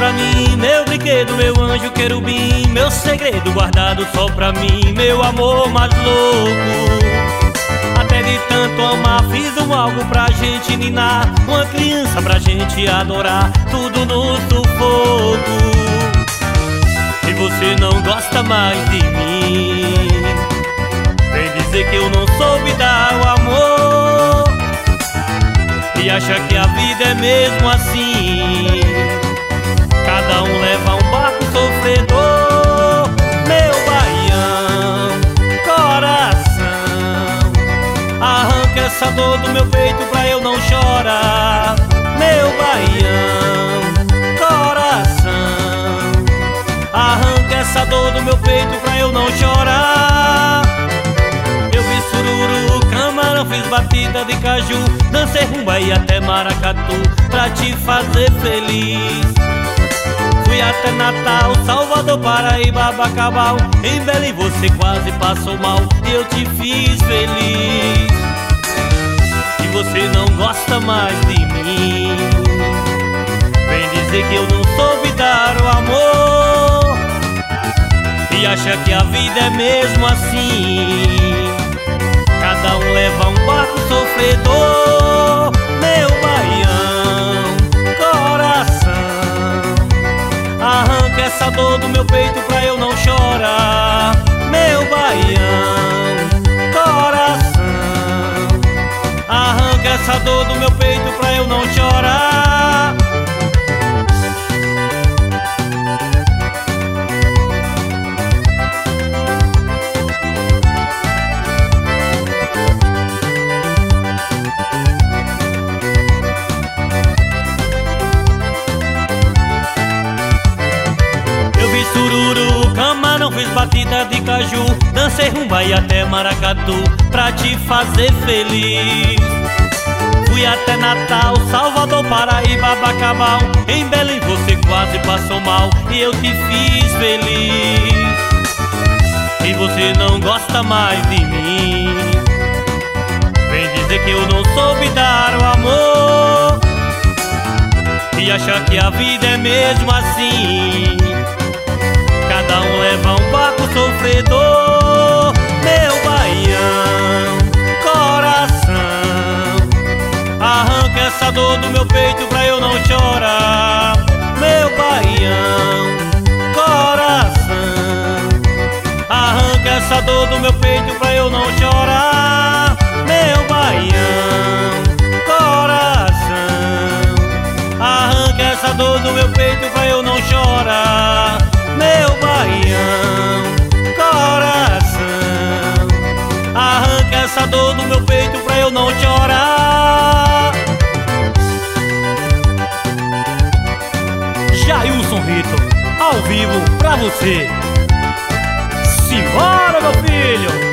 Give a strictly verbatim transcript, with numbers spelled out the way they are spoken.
pra mim, meu brinquedo, meu anjo querubim, meu segredo guardado só pra mim, meu amor mais louco. Até de tanto amar fiz um algo pra gente ninar, uma criança pra gente adorar, tudo no sufoco. E você não gosta mais de mim, vem dizer que eu não soube dar o amor, e acha que a vida é mesmo assim, cada um leva um barco sofredor. Meu baião, coração, arranca essa dor do meu peito pra eu não chorar. Meu baião, coração, arranca essa dor do meu peito pra eu não chorar. Eu vi sururu, camarão, fiz batida de caju, dancei rumba e até maracatu pra te fazer feliz. Fui até Natal, Salvador, Paraíba, Bacabal, em Belém você quase passou mal e eu te fiz feliz. E você não gosta mais de mim, vem dizer que eu não soube dar o amor, e acha que a vida é mesmo assim, cada um leva um barco sofredor. Meu baião, coração, arranca essa dor do meu peito pra eu não chorar. Meu baião, coração, arranca essa dor do meu peito pra eu não chorar. Sururu, camarão, fiz batida de caju, dancei rumba e até maracatu pra te fazer feliz. Fui até Natal, Salvador, Paraíba, Bacabal, em Belém você quase passou mal e eu te fiz feliz. E você não gosta mais de mim, vem dizer que eu não soube dar o amor, e acha que a vida é mesmo assim, cada um leva um barco sofredor. Meu baião, coração, arranca essa dor do meu peito pra eu não chorar. Meu baião, coração, arranca essa dor do meu peito pra eu não chorar. Meu baião, coração, arranca essa dor do meu peito pra eu não chorar. Meu baião, coração, arranca essa dor do meu peito pra eu não chorar. Jailson Rito, ao vivo pra você. Simbora, meu filho!